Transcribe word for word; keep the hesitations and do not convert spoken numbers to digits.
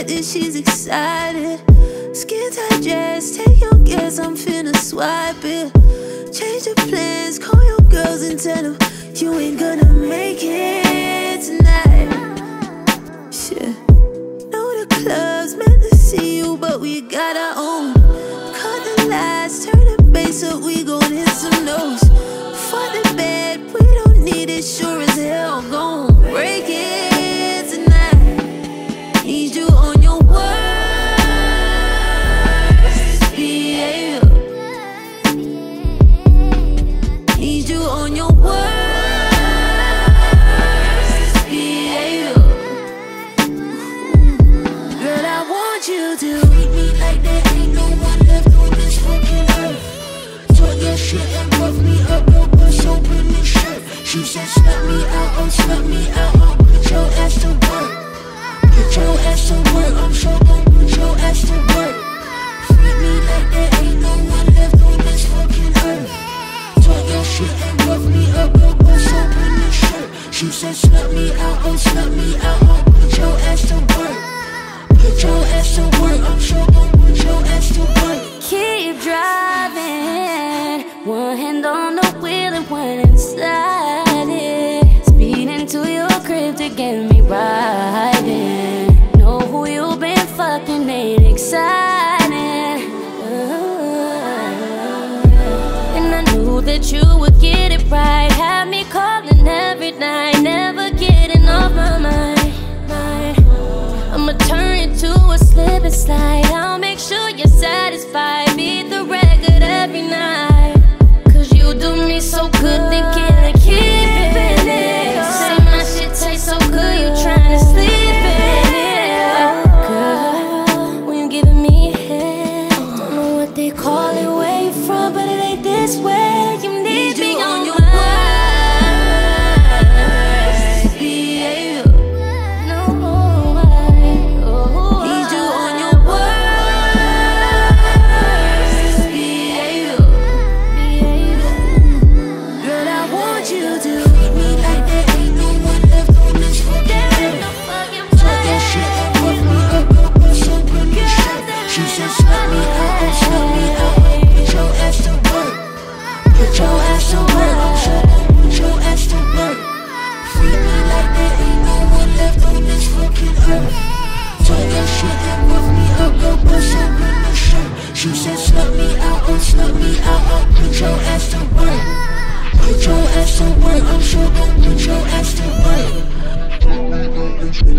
that she's excited. Skin tight dress, take your guess, I'm finna swipe it. Change the plans, call your girls and tell them you ain't gonna make it tonight. Shit. Know the club's meant to see you, but we got our own. Cut the lights, turn the bass up, we gon' hit some notes. Fuck the bed, we don't need it, sure as hell gon' break it tonight. Need you on your worst behavior. Need you on your worst behavior. Girl, I want you to treat me like there ain't no one left on this fucking earth. Talk your shit and rough me up, no bust open this shit. She said snap me out, oh snap me out, oh put your ass to work. Put your ass to work, I'm sure gon' put your ass to work. Treat me like there ain't no one left on this fucking earth. Talk your shit and rough me up, no bust open this shit. She said snap me out, oh snap me out, oh put your ass to work. Put your ass to work, I'm sure gon' put your ass to work. Keep driving, one hand on the wheel and one inside it. Speeding to your crib to get me riding. Know who you been fucking ain't exciting. Uh, and I knew that you would get it right. Have me calling every night, never getting off my mind. mind. I'ma turn you to a slip and slide. I'll make sure you're satisfied. Beat the record every night. Cause you do me so good, thinking I keep it. Say my shit tastes so good, you tryna sleep in it. Girl, when you giving me head, don't know what they call it, where you from, but it ain't this way. You need, need me on your worst behavior. No, I, oh, need you on your worst behavior. Girl, I want you to treat me like there ain't no one left on this fucking earth. Talk your shit and rough me up, no bust open this shit. She said snap me out, oh snap me out, oh put your ass to work. Put your ass to work, I'm sure gon' put your ass to work. Treat me like there ain't no one left on this fucking earth. Talk your shit and rough me up, no bust open this shit. She said snap me out, oh snap me out, oh put your ass to work. Put your ass to work, I'm sure gon' put your ass to work.